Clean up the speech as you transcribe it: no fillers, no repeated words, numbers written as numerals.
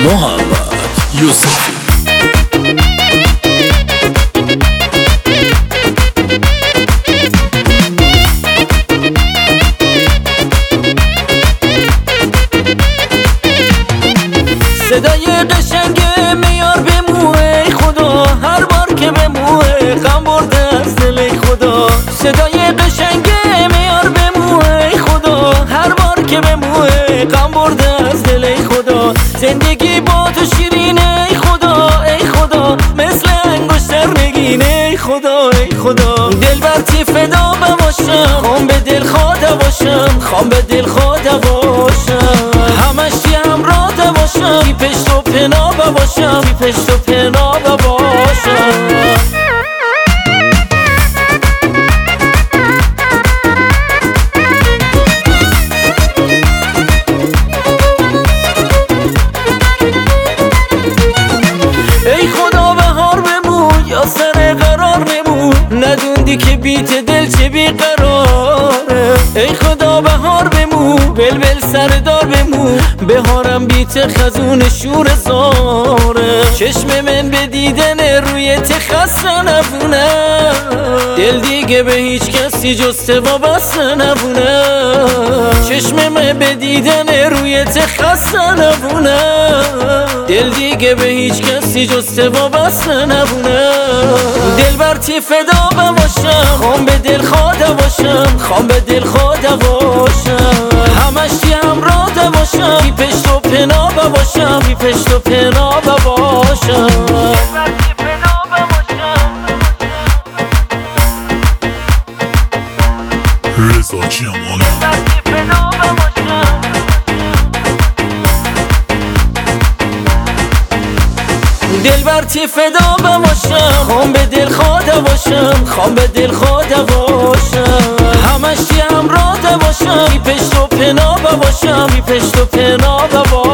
محمد یوسفی. صدای قشنگ میار بمو ای خدا، هر بار که بمو غم برده از دل ای خدا. صدای قشنگ میار بمو ای خدا، هر بار که بمو غم برده از دل ای خدا. زندگی با تو شیرینه ای خدا، ای خدا، مثل انگشتر نگینه ای خدا، ای خدا. دلبر تی فدا باشم، خوام به دل خدا باشم، خوام به دل خدا باشم. همش همراه باشم، بی پشت و پناه باشم، بی پشت و پناه باشم. ای خدا بهار بمون یا سر قرار نمون، ندوندی که بیت دل چه بیقراره. ای خدا بهار بمون، بلبل سردار بمون، بهارم بیت خزون شور زاره. چشم من به دیدن روی خسته نبونه، دل دیگه به هیچ کسی جز وابسته نبونه. چشم من به دیدن روی خسته نبونه، دل دیگه به هیچ کسی جز وابسته نبونه. دلبر تی فدا باشم، خوام به دل خدا باشم، خوام به دل خدا باشم. همش همراه باشم، بی پشت و پناه باشم، بی پشت و پناه باشم. رضا جمالی. دلبر تی فدا باشم، خوام به دل خدا باشم، خوام به دل خدا باشم. همش همراه باشم، بی پشت و پناه باشم، بی پشت و پناه باشم.